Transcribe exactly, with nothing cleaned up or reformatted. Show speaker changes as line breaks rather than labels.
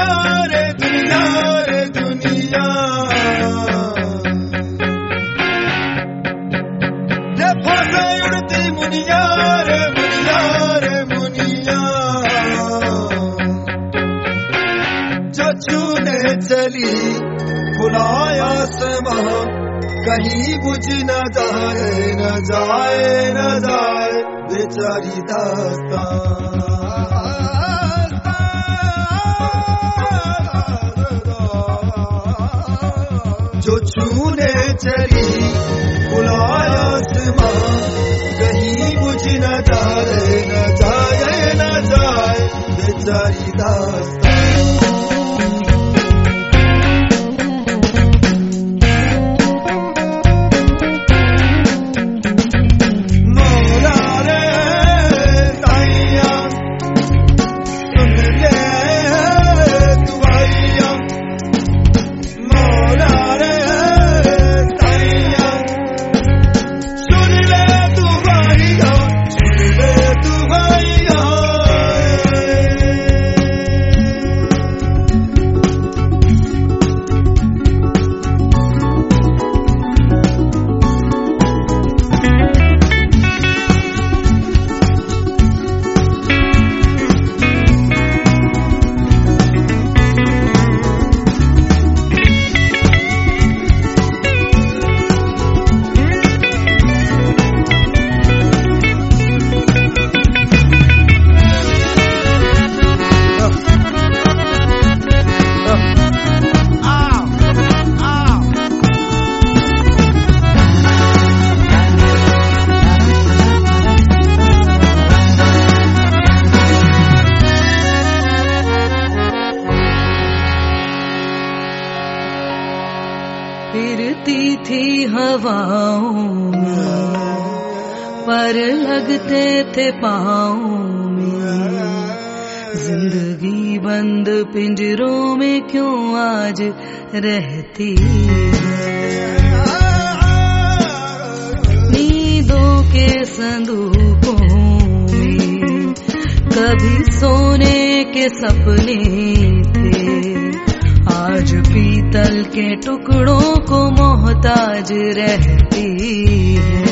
रे दुनिया रे दुनिया रे फांसे उड़ती मुनिया रे मुनिया रे मुनिया जो छूने चली बुलाया समा कहीं बुझ न जाए न जाए न जाए बेचारी दास्तां जो छूने चली बुलाया समा कहीं बुझ न जाए न जाए न जाए बेचारी दास्तां
फिरती थी हवाओं में पर लगते थे पाँव में जिंदगी बंद पिंजरों में क्यों आज रहती है नींदों के संदूकों में कभी सोने के सपने थे आज पीतल के टुकड़ों को मोहताज रहती है।